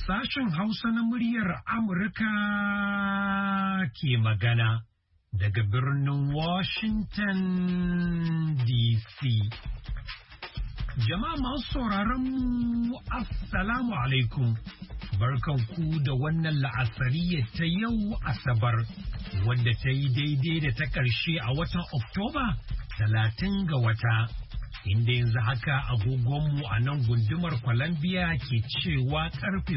Sashen Hausa na muryar Amurka ke magana daga birnin Washington DC. Jama'a masu sauraron mu Assalamu alaikum. Barkanku da wannan la'asariya ta yau Asabar, wadda ta yi daidai da ta ƙarshe a watan Oktoba 30 ga wata. Inda yanzu haka agogonmu a nan gundumar Columbia ke cewa karfe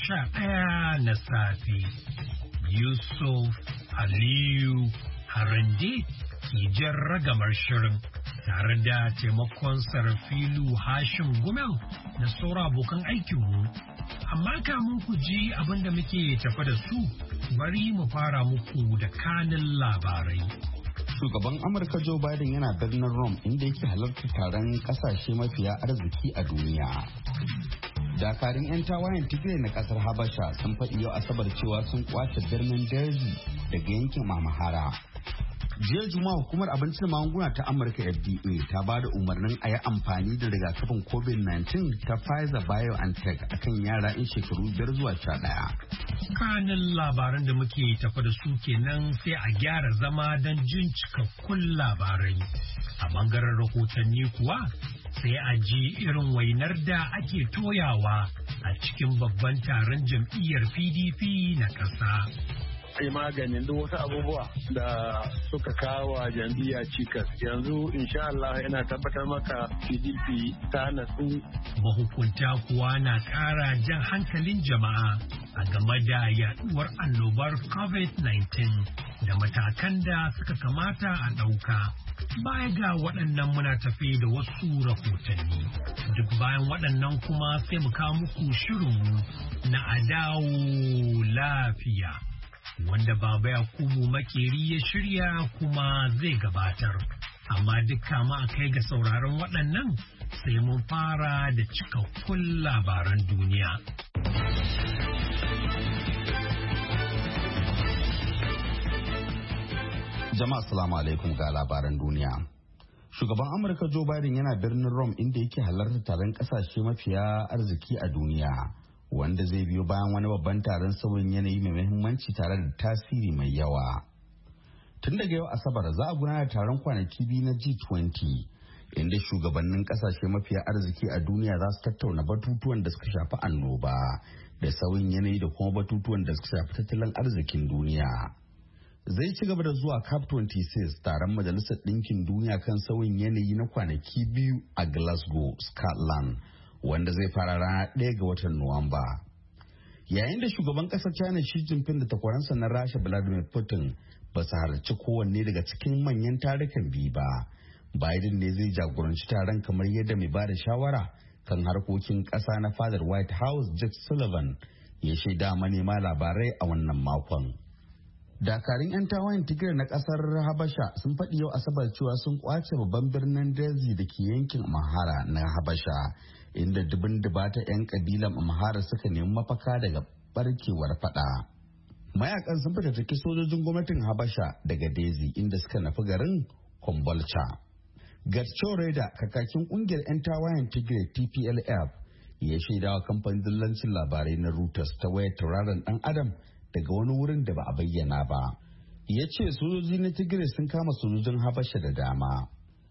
11 na safe. Yusuf Aliyu Harande ke jan ragamar shirin tare da taimakon Sarfilu Hashim Gumel da sauran abokan aikinmu. Amma kamun ku ji abin da muke tafa da su, bari mu fara muku da kanin labarai. Shugaban Amurka Joe Biden yana birnin Rome inda yake halartar taron kasashe mafiya arziki a duniya. Dakarun 'yan tawayen Tigray na kasar Habasha sun faɗi yau Asabar cewa sun kwace birnin Derzi daga yankin Amhara. Jiya Juma'a hukumar abinci da magunguna ta Amurka FDA ta ba da umarnin a yi amfani da rigakafin COVID-19 ta Pfizer BioNTech akan yara in shekaru 5 zuwa 11. Kanin labaran da muke tafa da su kenan, sai a gyara zama don jin cikakkun labarai. A bangaren rahotanni kuwa sai a ji irin wainar da ake toyawa a cikin babban taron jam'iyyar PDP na ƙasa. Ai maganin duk wasu abubuwa da suka kawo jam'iyya cikas, yanzu insha Allah yana tabbatar maka PDP ta natsu. Mahukunta kuwa na ƙara jan hankalin jama'a a game da yaduwar annobar COVID-19 da matakan da suka kamata a ɗauka. Baya ga waɗannan muna tafe da wasu rahotanni. Duk bayan waɗannan kuma sai mu kawo muku shirinmu na Adawo Lafiya, wanda Baba Yakubu Makeri ya shirya kuma zai gabatar. Amma dukka ma a kai ga sauraron waɗannan, sai mun fara da cikakkun labaran duniya. Jama'a assalamu alaikum ga labaran duniya. Shugaban Amurka Joe Biden yana birnin Rome inda yake halartar taron kasashe mafiya arziki a duniya, wanda zai biyo bayan wani babban taron sauyin yanayi mai muhimmanci tare da tasiri mai yawa. Tun daga yau Asabar za a gudanar taron kwanaki biyu na G20, inda shugabannin kasashe mafiya arziki a duniya za su tattauna batutuwan da suka shafi annoba da sauyin yanayi da kuma batutuwan da suka shafi tattalin arzikin duniya. Zai ci gaba da zuwa COP 26, taron Majalisar Ɗinkin Duniya kan sauyin yanayi na kwanaki biyu a Glasgow, Scotland, wanda zai fara rana 1 ga watan Nuwamba. Yayin da shugaban ƙasar China Xi Jinping da takwaransa na Rasha Vladimir Putin ba su halarci kowanne daga cikin manyan tarukan biyu ba, Biden ne zai jagoranci taron kamar yadda mai ba da shawara kan harkokin ƙasa na fadar White House Jake Sullivan ya shaida manema labarai a wannan makon. Dakarun 'yan tawayen Tigray na kasar Habasha sun faɗi yau Asabar cewa sun kwace babban birnin Derzi da ke yankin Amhara na Habasha, inda dubin dubata 'yan kabilan Amhara suka nemi mafaka daga barkewar fada. Mayakan sun fitattaki sojojin gwamnatin Habasha daga Derzi inda suka nufi garin Kombolcha. Gatcho Reda, kakakin kungiyar 'yan tawayen Tigray TPLF, ya shaidawa kamfanin dillancin labarai na Reuters ta wayar tauraron dan Adam daga wani wurin da ba a bayyana ba. Ya ce sojoji na Tigray sun kama sojojin Habasha da dama.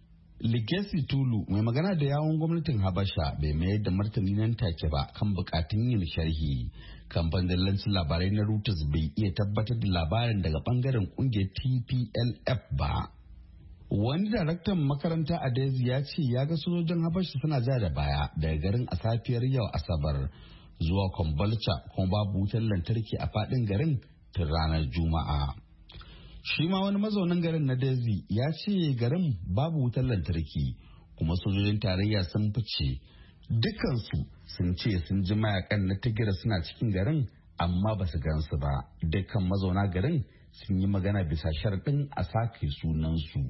Ligesi Tulu, mai magana da yawon gwamnatin Habasha, bai mayar da martani nan take ba kan bukatun yin sharhi. Kamfanin dillancin labarai na Reuters bai iya tabbatar da labarin daga bangaren kungiyar TPLF ba. Wani daraktan makaranta a Derzi ya ce ya ga sojojin Habasha suna ja da baya daga garin a safiyar yau Asabar zuwa Kombolcha, kuma babu wutar lantarki a fadin garin tun ranar Juma'a. Shi ma wani mazaunin garin na Derzi ya ce garin babu wutar lantarki, kuma sojojin tarayya sun fice. Dukansu sun ce sun ji mayakan na Tigray suna cikin garin, amma ba su gansu ba. Dukkan mazauna garin sun yi magana bisa sharɗin a sake sunansu.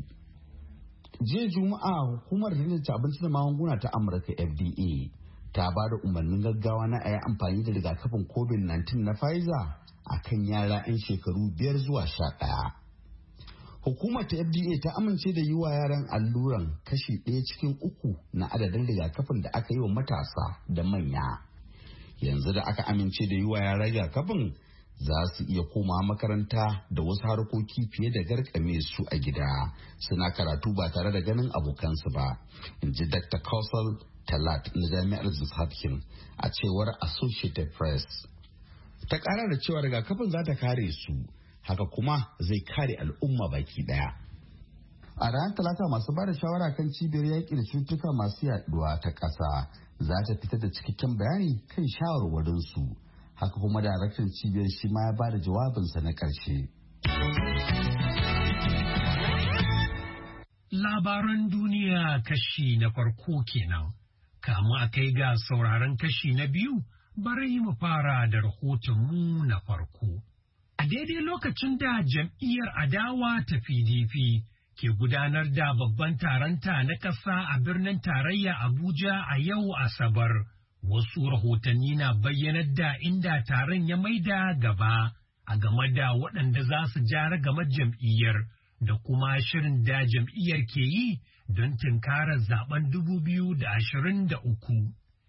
Jiya Juma'a hukumar da abinci da magunguna ta Amurka FDA ta ba da umarnin gaggawa na a yi amfani da rigakafin COVID-19 na Pfizer a kan yara 'yan shekaru 5 zuwa 11. Hukumar ta FDA ta amince da yi wa yaran alluran kashi 1 cikin 3 na adadin rigakafin da aka yi wa matasa da manya. yanzu da aka amince da yi wa yara rigakafin za su iya koma makaranta da wasu harkoki fiye da garkame su a gida suna karatu ba tare da ganin abokansu ba, in ji Dr. Kausal Talat na jami'ar Johns Hopkins a cewar Associated Press. Ta kara da cewa rigakafin za ta kare su, haka kuma zai kare al'umma baki daya. A ranar Talata masu ba da shawara kan cibiyar yaƙi da cututtuka masu yaduwa ta ƙasa za ta fitar da cikakken bayani kan shawarwarinsu. Haka kuma daraktan cibiyar shi ma ya ba da jawabinsa na ƙarshe. Labaran duniya kashi na farko kenan. Kamu a kai ga sauraron kashi na biyu, bari mu fara da rahotonmu na farko. A daidai lokacin da jam'iyyar adawa ta PDP ke gudanar da babban taronta na ƙasa a birnin tarayya Abuja a yau Asabar. Wasu rahotanni na bayyanar da inda taron ya maida gaba a game da waɗanda za su jara game jam'iyyar da kuma shirin da jam'iyyar ke yi don tunkarar zaben 2023.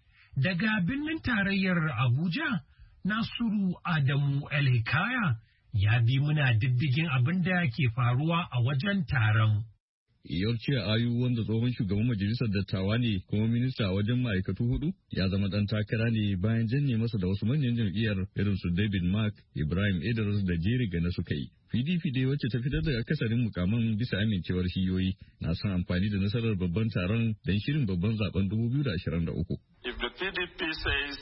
Daga birnin tarayyar Abuja, Nasiru Adamu El-Hikaya ya bi muna diddigin abin da ke faruwa a wajen taron. Yorce Ayu wanda tsohon shugaban majalisar dattawa ne kuma minista a wajen ma'aikatu hudu ya zama dan takara ne bayan janye masa da wasu manyan jam'iyyar irin su David Mark, Ibrahim Idris da Jerry Gana suka yi. PDP dai wacce ta fitar da akasarin mukaman bisa amincewar shiyoyi na son amfani da nasarar babban taron don shirin babban zaben 2023. If the PDP says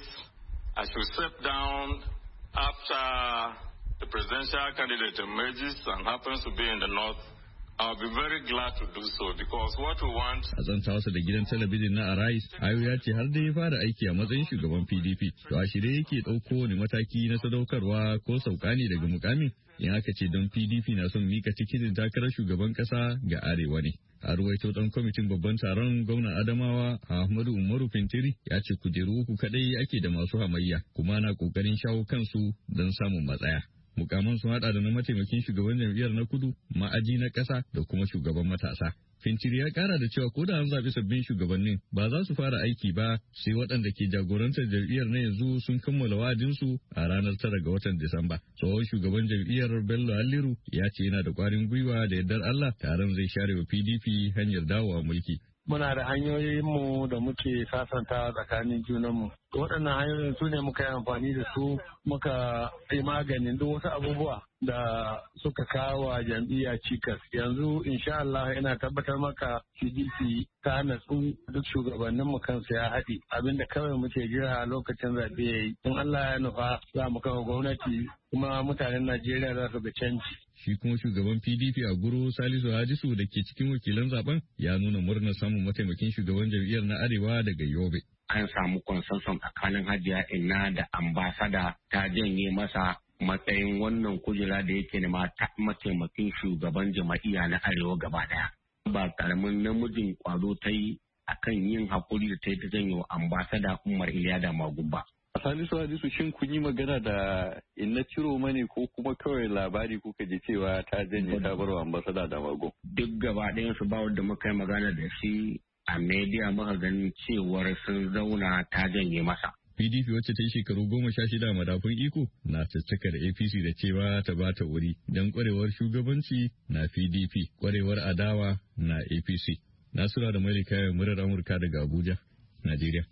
I should step down after the presidential candidate emerges and happens to be in the north, I'll be very glad to do so because what we want. A zantawarsa da gidan talabijin na Arise, Ayo ya ce har da ya fara aiki a matsayin shugaban PDP, to a shirye yake ɗauko wani mataki na sadaukarwa ko sauka ne daga mukamin in aka ce don PDP na son mika tikitin takarar shugaban ƙasa ga Arewa ne. A ruwaito ɗan kwamitin babban taron gwamnan Adamawa Ahmadu Umaru Fintiri ya ce kujeru uku kaɗai ake da masu hamayya kuma na ƙoƙarin shawo kansu don samun matsaya. Mukaman sun hada da na mataimakin shugaban jam'iyyar na kudu, ma'aji na ƙasa da kuma shugaban matasa. Fintiri ya kara da cewa ko da an zaɓi sabbin shugabannin ba za su fara aiki ba sai waɗanda ke jagorantar jam'iyyar na yanzu sun kammala wa'adinsu a ranar 9 ga watan Disamba. Tsohon shugaban jam'iyyar Bello Halliru ya ce yana da ƙwarin gwiwa da yardar Allah taron zai share wa PDP hanyar dawowa mulki. Muna da hanyoyinmu da muke sasanta tsakanin junanmu. Waɗannan hanyoyin su ne muka yi amfani da su muka yi maganin duk wasu abubuwa da suka kawo wa jam'iyya cikas. Yanzu insha Allah ina tabbatar maka PDP ta natsu duk shugabanninmu kansu ya haɗi. Abinda kawai muke jira a lokacin zaɓe ya yi. In Allah ya nufa za mu kafa gwamnati kuma mutanen Najeriya za su ga canji. Shi kuma shugaban PDP a Guru Salisu Hadisu da ke cikin wakilan zaben ya nuna murnar samun mataimakin shugaban jam'iyyar na Arewa daga Yobe. An samu consensus tsakanin Hajiya Inna da ambasada ta janye masa matsayin wannan kujera da yake nema ta mataimakin shugaban jam'iyya na Arewa gaba daya. Ba karamin namijin kwado ta yi akan yin hakuri da ta yi ta janye wa ambasada Umar Iliyada Magubba. Salisu Hadisu shin kun yi magana da Inna Ciro mane ko kuma kawai labari kuka ji cewa ta janye ta bar wa ambasada da mago? Duk gaba ɗayan su ba wanda muka yi magana da shi a media muka ganin cewar sun zauna ta janye masa. PDP wacce ta yi shekaru 16 a madafun iko na caccakar APC da cewa ta bata wuri don kwarewar shugabanci na PDP, kwarewar adawa na APC. Nasura da Malika murar Amurka daga Abuja, Najeriya.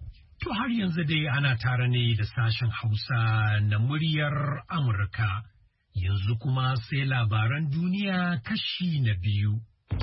To har yanzu dai ana tare ne da sashen Hausa na muryar Amurka. Yanzu kuma sai labaran duniya kashi na biyu.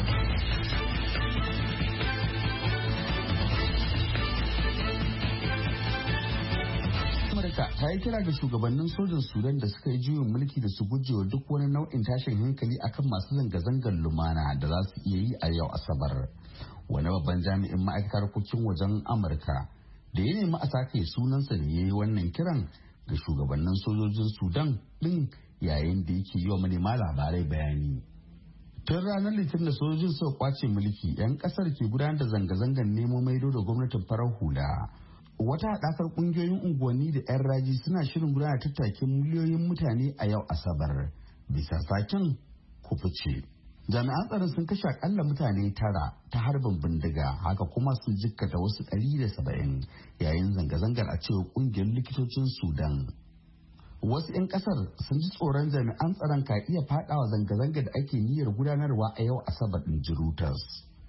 Amurka ta yi kira ga shugabannin sojan Sudan da suka yi juyin mulki da su gujewa duk wani nau'in tashin hankali akan masu zanga-zangar lumana da za su iya yi a yau Asabar. Wani babban jami'in ma'aikatar harkokin wajen Amurka da ya nemi a sake sunansa ne ya yi wannan kiran ga shugabannin sojojin Sudan ɗin yayin da yake yi wa manema labarai bayani. Tun ranar Litinin da sojojin suka kwace mulki, 'yan kasar ke gudanar da zanga-zangar nemo maido da gwamnatin farar hula. Wata haɗakar ƙungiyoyin unguwanni da 'yan raji suna shirin gudanar tattakin miliyoyin mutane a yau Asabar bisa saken kufuce. Jami'an tsaron sun kashe akalla mutane 9 ta harbin bindiga, haka kuma sun jikkata wasu 170 yayin zanga-zangar a cewa kungiyar likitocin Sudan. Wasu 'yan kasar sun ji tsoron jami'an tsaron ka iya fadawa zanga-zangar da ake niyyar gudanarwa a yau Asabar din Reuters.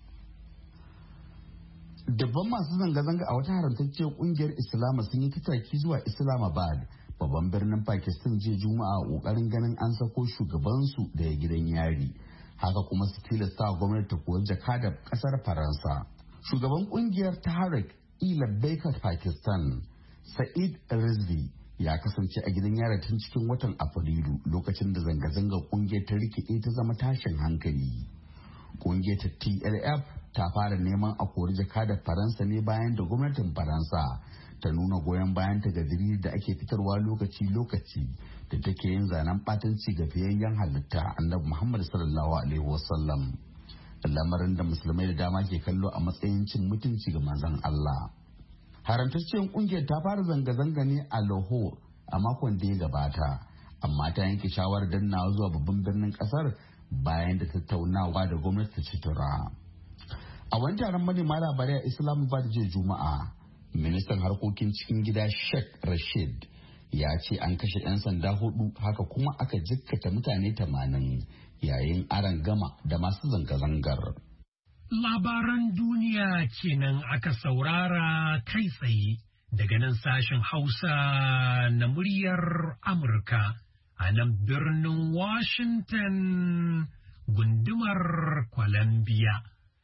Dabban masu zanga-zanga a wata haramtacciyar kungiyar Islama sun yi tattaki zuwa Islamabad, babban birnin Pakistan jiya Juma'a, kokarin ganin an sako shugabansu daga gidan yari. Haka kuma su tilasta wa gwamnati ta kuwa jakadar kasar Faransa. Shugaban kungiyar Tahrik Labbaik Pakistan, Sa'id Rizvi, ya kasance a gidan yari tun cikin watan Afrilu, lokacin da zanga-zangar kungiyar ta rikide ta zama tashin hankali. Kungiyar ta TLF ta fara neman a kori jakadar Faransa ne bayan da gwamnatin Faransa ta nuna goyon bayan ta ga da ake fitarwa lokaci-lokaci da take yin zanen batanci ga fiyayyen halitta Annabi Muhammad sallallahu alaihi wasallam, lamarin da musulmai da dama ke kallo a matsayin cin mutunci ga manzon Allah. Haramtacciyar kungiyar ta fara zanga-zanga ne a Lahore a makon da ya gabata, amma ta yanke shawarar dannawa zuwa babban birnin kasar bayan da tattaunawa da gwamnati ta ci tura. A wani taron manema labarai a Islamabad jiya Juma'a, ministan harkokin cikin gida Sheikh Rashid ya ce an kashe 'yan sanda 4, haka kuma aka jikkata mutane 80 yayin aron gama da masu zanga-zangar. Labaran duniya kenan aka saurara kai tsaye daga nan sashen Hausa na muryar Amurka a nan birnin Washington gundumar Columbia.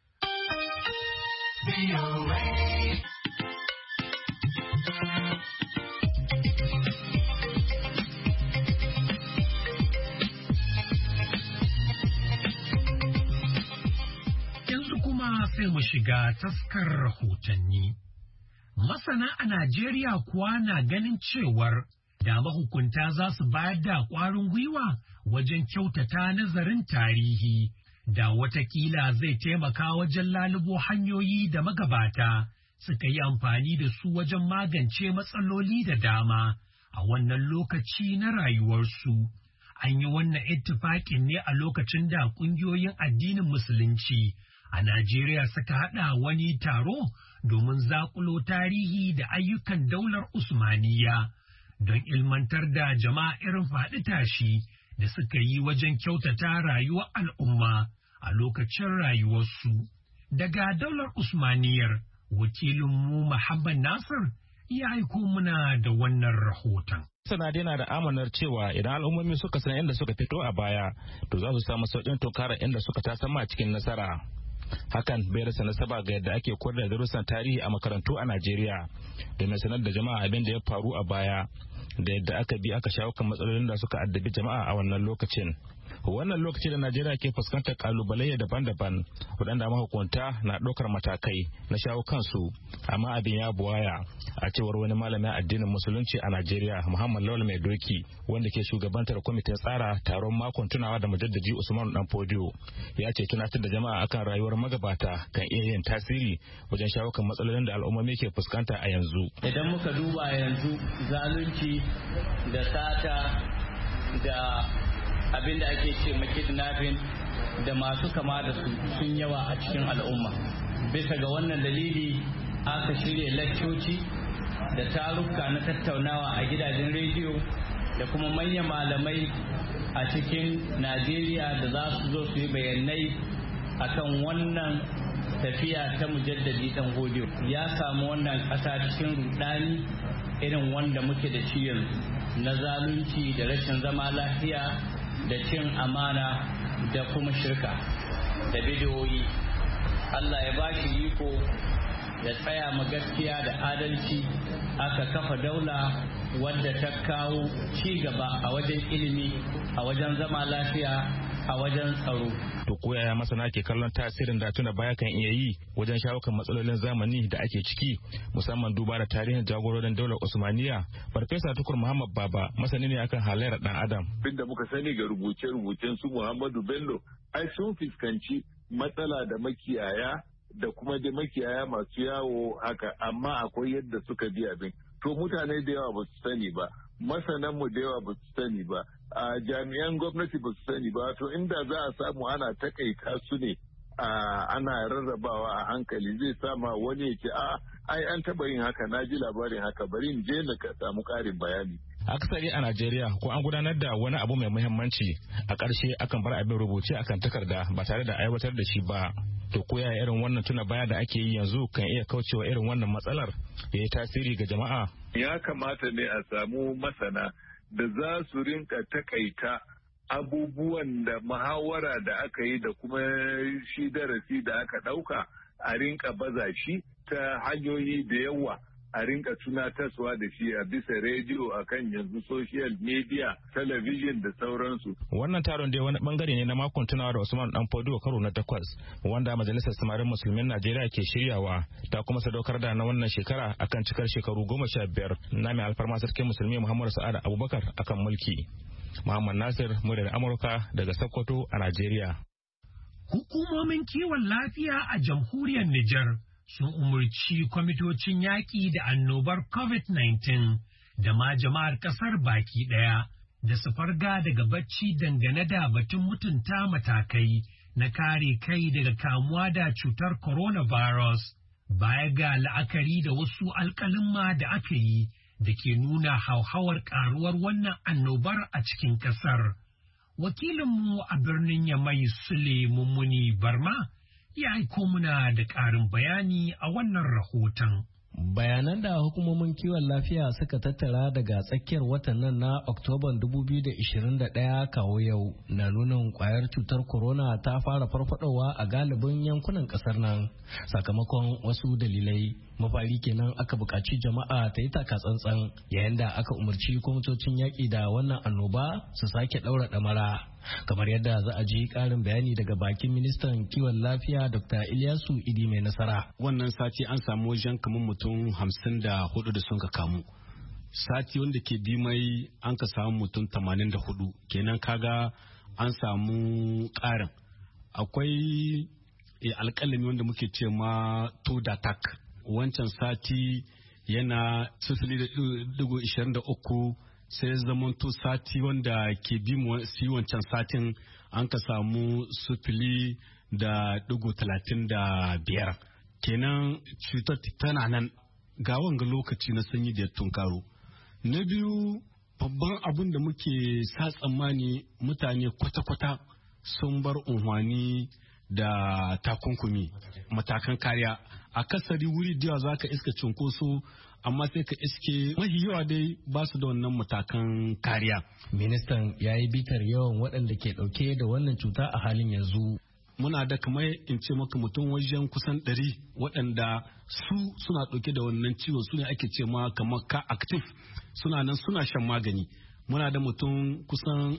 Sai mu shiga taskar rahotanni. Masana a Najeriya kuwa na ganin cewar da mahukunta za su bayar da ƙwarin gwiwa wajen kyautata nazarin tarihi, da watakila zai taimaka wajen lalubo hanyoyi da magabata suka yi amfani da su wajen magance matsaloli da dama a wannan lokaci na rayuwarsu. An yi wannan ittifaƙin ne a lokacin da ƙungiyoyin addinin Musulunci a Najeriya suka haɗa wani taro domin zaƙulo tarihi da ayyukan daular Usmaniyya don ilmantar da jama'a irin faɗi tashi da suka yi wajen kyautata rayuwar al'umma a lokacin rayuwarsu. Daga daular Usmaniyyar, wakilinmu Muhammad Nasir ya aiko muna da wannan rahoton. Masana na da amanar cewa idan al'ummomi suka san inda suka fito a baya, to za su samu sauƙin tunkara inda suka tasama cikin nasara. Hakan bai rasa nasaba ga yadda ake koyar da darussan tarihi a makarantu a Najeriya, domin sanar da jama'a abin da ya faru a baya da yadda aka bi aka shawo kan matsalolin da suka addabi jama'a a wannan lokacin. Wannan lokaci da Najeriya ke fuskantar kalubalai daban-daban, waɗanda mahukunta na ɗaukar matakai na shawo kansu, amma abin ya buwaya, a cewar wani malamin addinin musulunci a Najeriya, Muhammad Lawal Mai Doki, wanda ke shugabantar kwamitin tsara taron makon tunawa da mujaddadi Usman Dan Fodio, ya ce tunatar da jama'a akan rayuwar magabata kan iya yin tasiri wajen shawo kan matsalolin da al'ummomi ke fuskanta a yanzu. Idan muka duba yanzu, zalunci da sata da abin da ake ce kidnapping da masu kama da su sun yawa a cikin al'umma. Bisa ga wannan dalili aka shirya laccoci da taruka na tattaunawa a gidajen rediyo da kuma manyan malamai a cikin Najeriya da za su zo su yi bayanai akan wannan tafiya ta mujaddadi Dan Fodio. Ya samu wannan ƙasa cikin rudani irin wanda muke da shi yanzu na zalunci da rashin zama lafiya da cin amana da kuma shirka da bidiyoyi. Allah ya ba shi iko ya tsaya ma gaskiya da adalci, aka kafa daula wadda ta kawo ci gaba a wajen ilimi, a wajen zama lafiya, a wajen tsaro. To ko yaya masana ke kallon tasirin da tuna baya kan iya yi wajen shawo kan matsalolin zamani da ake ciki, musamman duba da tarihin jagororin daular Usmaniyya? Farfesa Tukur Muhammad Baba masani ne akan halayyar dan Adam. Bin da muka sani ga rubuce-rubucen su Muhammadu Bello, ai sun fuskanci matsala da makiyaya da kuma da makiyaya masu yawo haka, amma akwai yadda suka bi abin. To mutane da yawa ba su sani ba, masananmu da yawa ba su sani ba, jami'an gwamnati ba su sani ba, to inda za a samu ana takaita su ne ana rarrabawa a hankali zai sama wani ya ce ai an taba yin haka, na ji labarin haka, bari in je na samu karin bayani. Akasari a Najeriya ko an gudanar da wani abu mai muhimmanci a ƙarshe akan bar abin rubuce akan takarda ba tare da aiwatar da shi ba. To ko yaya irin wannan tuna baya da ake yi yanzu kan iya kaucewa irin wannan matsalar ya yi tasiri ga jama'a? Ya kamata ne a samu masana da za su rinka takaita abubuwan da muhawara da aka yi da kuma shi darasi da aka ɗauka a rinka baza shi ta hanyoyi da yawa, a rinka tunatarwa da shi a bisa rediyo, a kan yanzu social media, talabijin da sauransu. Wannan taron dai wani bangare ne na makon tunawa da Usman Dan Fodio karo na 8 wanda Majalisar Samarin Musulmin Najeriya ke shiryawa, ta kuma sadaukar da na wannan shekara akan cikar shekaru 15 na mai alfarma sarkin musulmi Muhammadu Sa'ad Abubakar akan mulki. Muhammad Nasir, muryar Amurka daga Sokoto a Najeriya. Hukumomin kiwon lafiya a jamhuriyar Nijar sun umarci kwamitocin yaƙi da annobar COVID-19 da ma jama'ar ƙasar baki ɗaya da su farga daga bacci dangane da batun mutunta matakai na kare kai daga kamuwa da cutar coronavirus, baya ga la'akari da wasu alƙalin da aka yi da ke nuna hauhawar ƙaruwar wannan annobar a cikin ƙasar. Wakilinmu a birnin Yamai Sule Mummuni Barma ya aiko muna da ƙarin bayani a wannan rahoton. Bayanan da hukumomin kiwon lafiya suka tattara daga tsakiyar watan nan na Oktoban 2021 kawo yau na nunin kwayar cutar corona ta fara farfadowa a galibin yankunan kasar nan sakamakon wasu dalilai. Mafari kenan aka buƙaci jama'a ta yi taka tsantsan yayin da aka umarci kwamitocin yaƙi da wannan annoba su sake ɗaura ɗamara. Kamar yadda za a ji ƙarin bayani daga bakin ministan kiwon lafiya Dr. Ilyasu Idi mai nasara. Wannan sati an samu wajen kamar mutum 54 da sun ka kamu. Sati wanda ke bi mai an ka samu mutum 84, kenan kaga an samu ƙarin. Akwai alƙalami wanda muke ce ma Todatak. Wancan sati yana 0.23 sai zamanto sati wanda ke bi mu wancan satin an ka samu 0.35 kenan cutar tana nan ga wanga lokaci na sanyi da ya tunkaro. Na biyu babban abin da muke sa tsammani mutane kwata-kwata sun bar unhwani da takunkumi matakan kariya. A kasari wuri da za ka iska cunkoso amma sai ka iske mafi yawa dai ba su da wannan matakan kariya. Ministan ya yi bitar yawan waɗanda ke ɗauke da wannan cuta a halin yanzu. Muna da kamar in ce maka mutum wajen kusan 100 waɗanda su suna ɗauke da wannan ciwon, su ne ake ce ma kamar ka active, suna nan suna shan magani. Muna da mutum kusan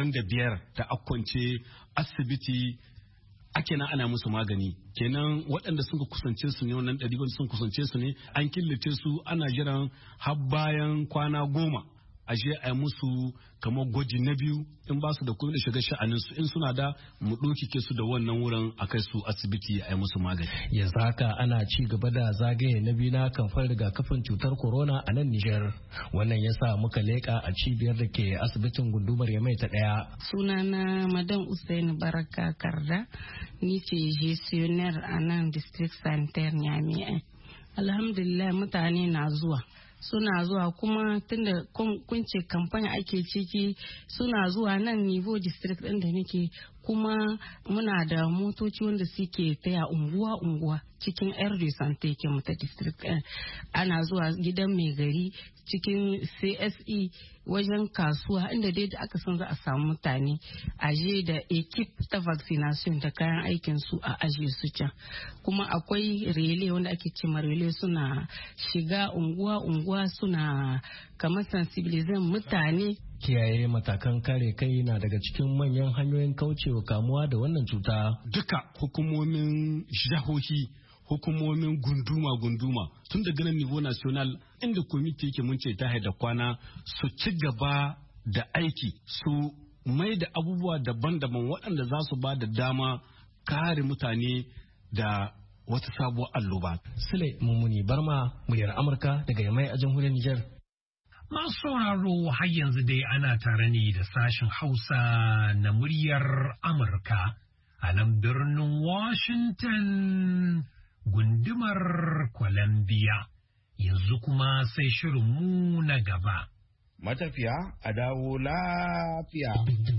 25 da akwance asibiti ake nan ana musu magani. Kenan waɗanda sun kusance su ne, wannan 100 sun kusance su ne, an killace su ana jiran har bayan kwana 10 a je a yi musu kamar gwaji na biyu, in ba su da kuɗi da shiga sha'anin su, in suna da mu ɗaukike su da wannan wurin a kai su asibiti a yi musu magani. Yanzu haka ana ci gaba da zagaye na biyu na kamfan rigakafin cutar corona a nan Nijar. Wannan yasa muka leƙa a cibiyar da ke asibitin gundumar Yamai ta 1. Sunana Madam Usaini Baraka Karda, ni ce gestionnaire a nan district sanitaire Niamey. Alhamdulillah mutane na zuwa. Suna zuwa kuma tunda kun ce kamfani ake ciki, suna zuwa nan Nivo district ɗin da muke, kuma muna da motoci wanda suke taya unguwa cikin air de sante ke mata district ɗin. Ana zuwa gidan mai gari, cikin CSE, wajen kasuwa, inda dai aka san za a samu mutane, aje da ekip ta vaccination da kayan aikin su a aje su can. Kuma akwai rele wanda ake ce rele, suna shiga unguwa suna kamar sensibilizan mutane. Kiyaye matakan kare kai na daga cikin manyan hanyoyin kaucewa kamuwa da wannan cuta. Duka hukumomin jihohi, hukumomin gunduma tun daga nan niveau national inda komiti yake mun ce ta da kwana su ci gaba da aiki, su mai da abubuwa daban-daban waɗanda za su ba da dama kare mutane da wata sabuwar alloba. Sule Mummuni Barma, muryar Amurka daga Yamai a jamhuriyar Nijar. Masu sauraro har yanzu dai ana tare ne da sashen Hausa na muryar Amurka a nan birnin Washington gundumar Columbia. Yanzu kuma sai shirinmu na gaba. Matafiya a dawo lafiya.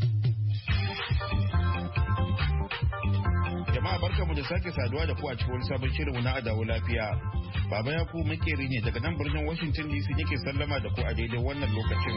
Jama'a barkamu da sake saduwa da ku a cikin sabon shirinmu na Adawo Lafiya. Baba ya ku makeri ne daga nan birnin Washington DC yake sallama da ku a daidai wannan lokacin.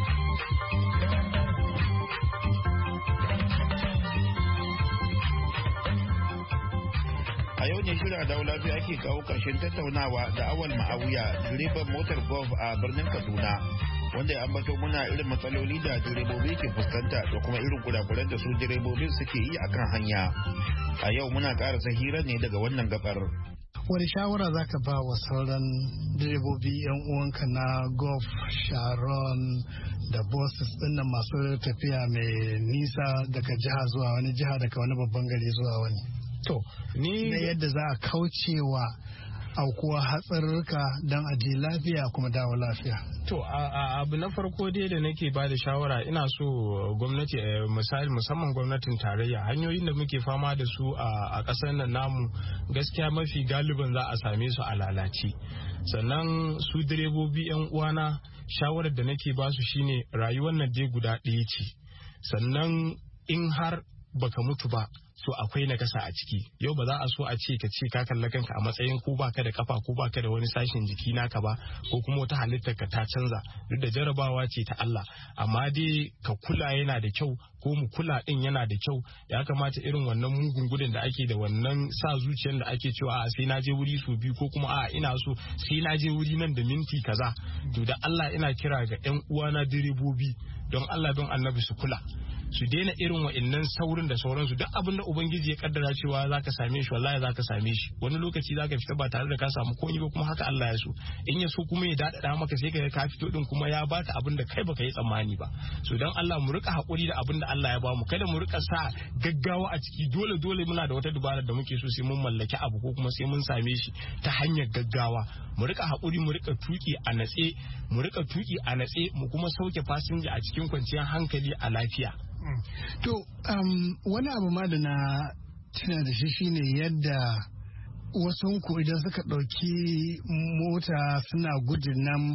A yau ne shirin Adawo Lafiya ake kawo ƙarshen tattaunawa da Awal Ma'awiya, direban motar golf a birnin Kaduna, wanda ya ambato muna irin matsaloli da direbobi ke fuskanta da kuma irin kurakuran da su direbobin suke yi akan hanya. A yau muna ƙarasa hira ne daga wannan gabar. Wani shawara za ka ba wa sauran direbobi 'yan uwanka na golf, sharon da bosses ɗin masu tafiya mai nisa daga jiha zuwa wani jiha, daga wani babban gari zuwa wani? To, ni na yadda za a kaucewa aukuwa hatsarurruka don aji lafiya kuma dawo lafiya. To, abu na farko dai da nake ba da shawara, ina so gwamnati, misali musamman gwamnatin tarayya, hanyoyin da muke fama da su a ƙasar nan namu gaskiya mafi galibin za a same su a lalace. Sannan su direbobi 'yan uwana, shawarar da nake ba su shine rayuwar nan dai guda ɗaya ce. Sannan in har baka mutu ba, so akwai nakasa a ciki. Yau ba za a so a ce ka kalla kanka a matsayin ko baka da kafa ko baka da wani sashen jiki naka ba, ko kuma wata halittar ka ta canza. Duk da jarabawa ce ta Allah, amma dai ka kula yana da kyau, ko mu kula din yana da kyau. Ya kamata irin wannan mugun gudun da ake da wannan sa zuciyar da ake cewa a sai na je wuri su biyu, ko kuma a ina so sai na je wuri nan da minti kaza. To da Allah ina kira ga 'yan uwana direbobi, don Allah don Annabi su kula, su daina irin wa'annan saurin da sauransu. Duk abin da ubangiji ya kaddara cewa zaka same shi, wallahi zaka same shi. Wani lokaci zaka fita ba tare da ka samu komai ba, kuma haka Allah ya so. In ya so kuma ya dadada maka, sai ka fito din kuma ya baka abin da kai baka yi tsammani ba. So dan Allah mu rika hakuri da abin da Allah ya bamu, kada mu rika sa gaggawa a ciki. Dole muna da wata dubara da muke so sai mun mallaki abu, ko kuma sai mun same shi ta hanyar gaggawa. Mu rika hakuri, mu rika tuki a natse, mu kuma sauke fasinja a cikin kwanciyar hankali a lafiya. To, wani abu ma da na tuna da shi shine yadda wasu ku idan suka ɗauki mota suna gudun nan,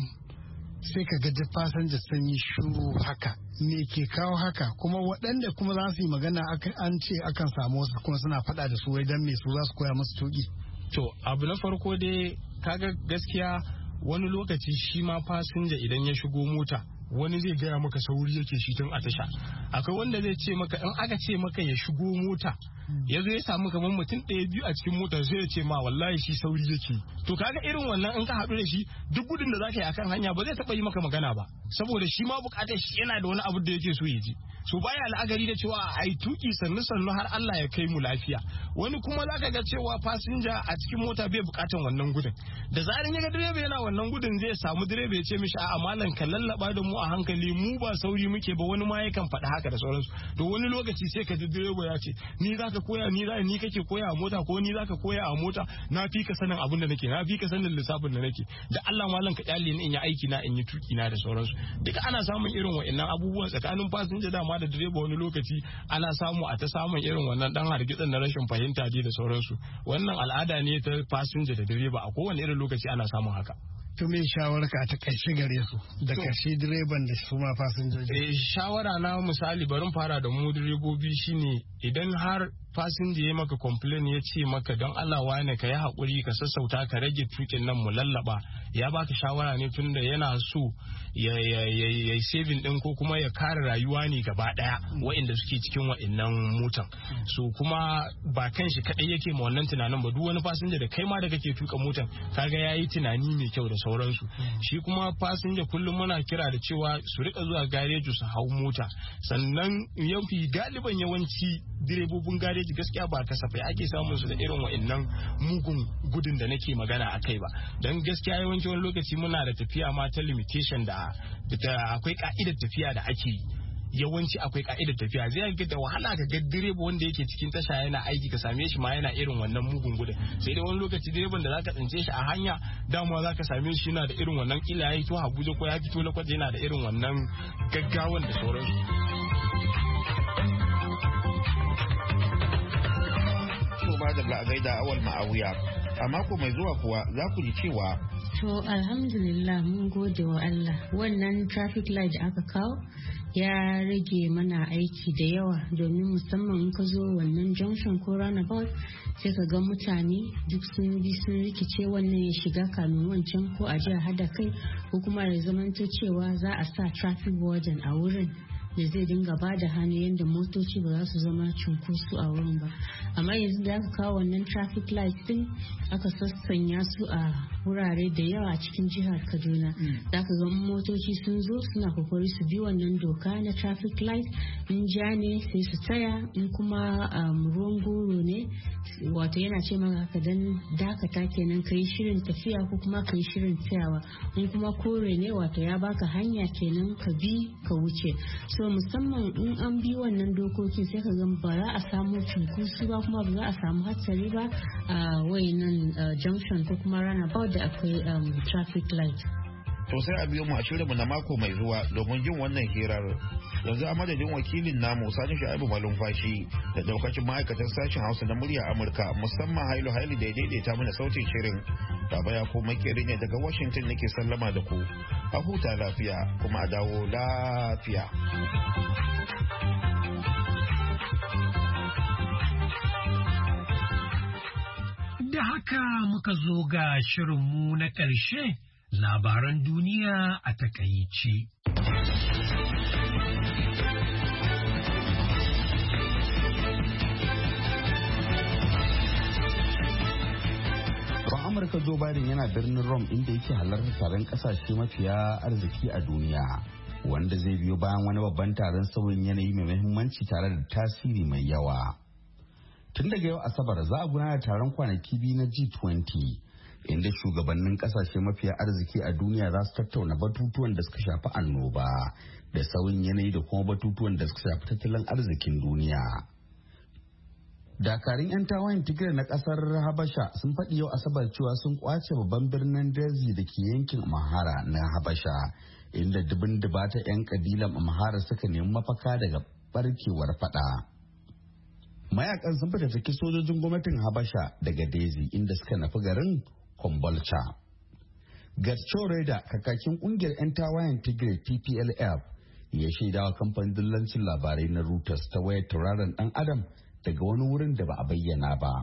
sai ka gaji fasinja sun yi shuru haka. Me ke kawo haka? Kuma waɗanda kuma za su yi magana an ce akan samu wasu kuma suna faɗa da su wai don me su za su koya musu tuƙi. To, abu na farko dai kaga gaskiya wani lokaci shi ma fasinja idan ya shigo mota, wani zai gaya maka sauri yake shi tun a tasha. Akwai wanda zai ce maka, in aka ce maka ya shigo mota, ya zo ya samu kamar mutum ɗaya biyu a cikin mota, sai ya ce ma wallahi shi sauri yake. To kaga irin wannan in ka haɗu da shi, duk gudun da zaka yi akan hanya ba zai taɓa yi maka magana ba, saboda shi ma buƙatar shi yana da wani abu da yake so ya ji. So baya la'akari da cewa ai tuki sannu har Allah ya kai mu lafiya. Wani kuma zaka ga cewa fasinja a cikin mota bai buƙatan wannan gudun. Da zarin ya ga direba yana wannan gudun, zai samu direba ya ce mishi a'a malam ka lallaba da mu a hankali, mu ba sauri muke ba. Wani ma yakan faɗi haka da sauransu. To wani lokaci sai ka ji direba ya ce ni zaka koya, ni kake koya a mota, ko ni zaka koya a mota, na fi ka sanin abin da nake, na fi ka sanin lissafin da nake, da Allah malam ka kyale ni in yi aiki na, in yi tuki na da sauransu. Duka ana samun irin wa'annan abubuwan tsakanin fasinja dama da direba. Wani lokaci ana samu a ta samun irin wannan dan hargitsin na rashin fahimta da sauransu. Wannan al'ada ne ta fasinja da direba, a kowane irin lokaci ana samun haka. To me shawararka ta ƙarshe gare su da ƙarshe direban da su ma fasinjoji? Shawara na misali, barin fara da mu direbobi, shine idan har fasinja ya maka complain ya ce maka don Allah wane ka yi haƙuri ka sassauta ka rage tukin nan mu lallaba, ya baka shawara ne tunda yana so ya saving din ko kuma ya kare rayuwa ne gaba daya waɗanda suke cikin waɗannan motan. So kuma ba kan shi kadai yake ma wannan tunanin ba, duk wani fasinja da kai ma da kake tuka motan kaga yayi tunani mai kyau da sauransu. Shi kuma fasinja kullum muna kira da cewa su rika zuwa gareji su hau mota. Sannan galiban yawanci direbobin gareji gaskiya ba kasafai ake samun su da irin wa'annan mugun gudun da nake magana a kai ba, don gaskiya yawanci wani lokaci muna da tafiya ma ta limitation da akwai ka'idar tafiya da ake yi. yawanci akwai ka'idar tafiya. Zai ga da wahala ka ga direba wanda yake cikin tasha yana aiki ka same shi ma yana irin wannan mugun gudun. Sai dai wani lokaci direban da zaka tsince shi a hanya damuwa zaka same shi yana da irin wannan kila ya fito Abuja ko ya fito Lagos yana da irin wannan gaggawan da sauransu. Da a gaida Awal Ma'awiya. A mako mai zuwa kuwa za ku ji cewa to alhamdulillah mun gode wa Allah wannan traffic light da aka kawo ya rage mana aiki da yawa domin musamman in ka zo wannan junction ko roundabout sai ka ga mutane duk sun bi sun rikice wannan ya shiga kamin wancan ko a jiya hada kai ko kuma ya zamanto cewa za a sa traffic warden a wurin da zai dinga ba da hannu yadda motoci ba za su zama cunkoso a wurin ba. Amma yanzu da aka kawo wannan traffic light din aka sassanya su a wurare da yawa a cikin jihar Kaduna. Za ka ga motoci sun zo suna kokari su bi wannan doka na traffic light, in ja ne sai su tsaya, in kuma ruwan goro ne wato yana ce maka ka dan dakata kenan ka yi shirin tafiya ko kuma ka yi shirin tsayawa, in kuma kore ne wato ya baka hanya kenan ka bi ka wuce. So musamman in an bi wannan dokokin sai ka ga ba za a samu cunkoso ba kuma ba za a samu hatsari ba a wayannan junction ko kuma runabout da akwai traffic light. To sai a biyo mu a shirinmu na mako mai zuwa domin jin wannan hirar. Yanzu a madadin wakilin namu Sani Sha'ibu Malumfashi da daukacin ma'aikatan sashen Hausa na murya Amurka musamman Hailu da ya daidaita mana sautin shirin. Baba ya ko makeri ne daga Washington nake sallama da ku. A huta lafiya kuma a dawo lafiya. Da haka muka zo ga shirinmu na ƙarshe. Labaran duniya a takaice. Amurka Joe Biden yana birnin Rome inda yake halartar taron kasashe mafiya arziki a duniya, wanda zai biyo bayan wani babban taron sauyin yanayi mai muhimmanci tare da tasiri mai yawa. Tun daga yau Asabar za a gudanar taron kwanaki biyu na G20. Inda shugabannin kasashe mafiya arziki a duniya za su tattauna batutuwan da suka shafi annoba da sauyin yanayi da kuma batutuwan da suka shafi tattalin arzikin duniya. Dakarun 'yan tawayen Tigray na kasar Habasha sun faɗi yau Asabar cewa sun kwace babban birnin Dezi da ke yankin Amhara na Habasha, inda dubin dubata 'yan kabilan Amhara suka nemi mafaka daga barkewar faɗa. Mayakan sun fitattaki sojojin gwamnatin Habasha daga Dezi inda suka nufi garin Kombolcha. Getachew Reda, kakakin kungiyar 'yan tawayen Tigray TPLF, ya shaidawa kamfanin dillancin labarai na Reuters ta wayar tauraron dan Adam daga wani wurin da ba a bayyana ba.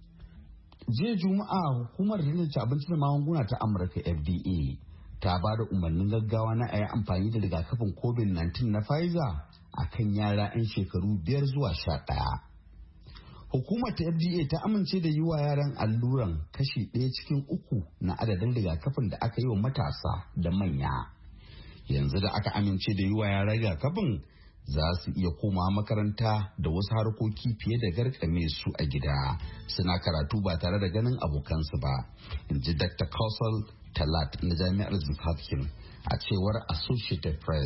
Jiya Juma'a hukumar tantance abinci da magunguna ta Amurka FDA ta ba da umarnin gaggawa na a yi amfani da rigakafin COVID-19 na Pfizer a kan yara 'yan shekaru 5 zuwa 11. Hukumar ta FDA ta amince da yi wa yaran alluran kashi 1 cikin 3 na adadin rigakafin da aka yi wa matasa da manya. Yanzu da aka amince da yi wa yara rigakafin, za su iya komawa makaranta da wasu harkoki fiye da garkame su a gida, suna karatu ba tare da ganin abokansu ba, in ji Dr. Kausal Talat na Jami'ar Hopkins a cewar Associated Press.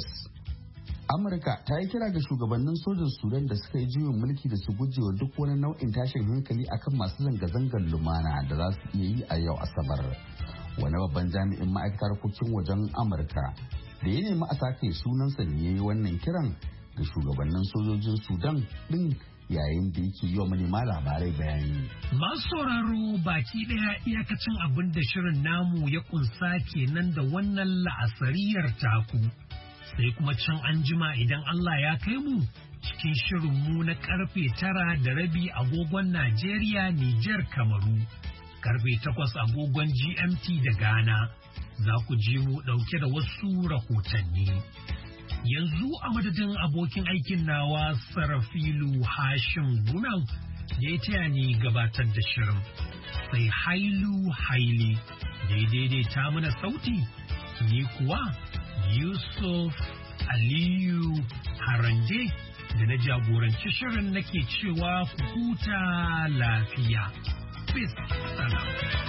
Amurka ta yi kira ga shugabannin sojan Sudan da suka yi juyin mulki da su gujewa duk wani nau'in tashin hankali akan masu zanga-zangar lumana da za su iya yi a yau Asabar. Wani babban jami'in ma'aikatar harkokin wajen Amurka da ya nemi a sake sunansa ne ya yi wannan kiran ga shugabannin sojojin Sudan din yayin da yake yi wa manema labarai bayani. Masu sauraro baki daya iyakacin abin da shirin namu ya kunsa kenan da wannan la'asariyar taku. Sai kuma can an jima idan Allah ya kai mu cikin shirinmu na karfe 9:30 agogon Najeriya, Nijar, Kamaru. Karfe 8 agogon GMT da Ghana. Za ku ji mu dauke da wasu rahotanni. Yanzu a madadin abokin aikin nawa Sarafilu Hashim Gunau da ya taya ni gabatar da shirin. Sai Hailu Haile da ya daidaita mana sauti, ni kuwa Yusuf Aliyu Harande da na jagoranci shirin nake cewa ku huta lafiya. Peace. Salam.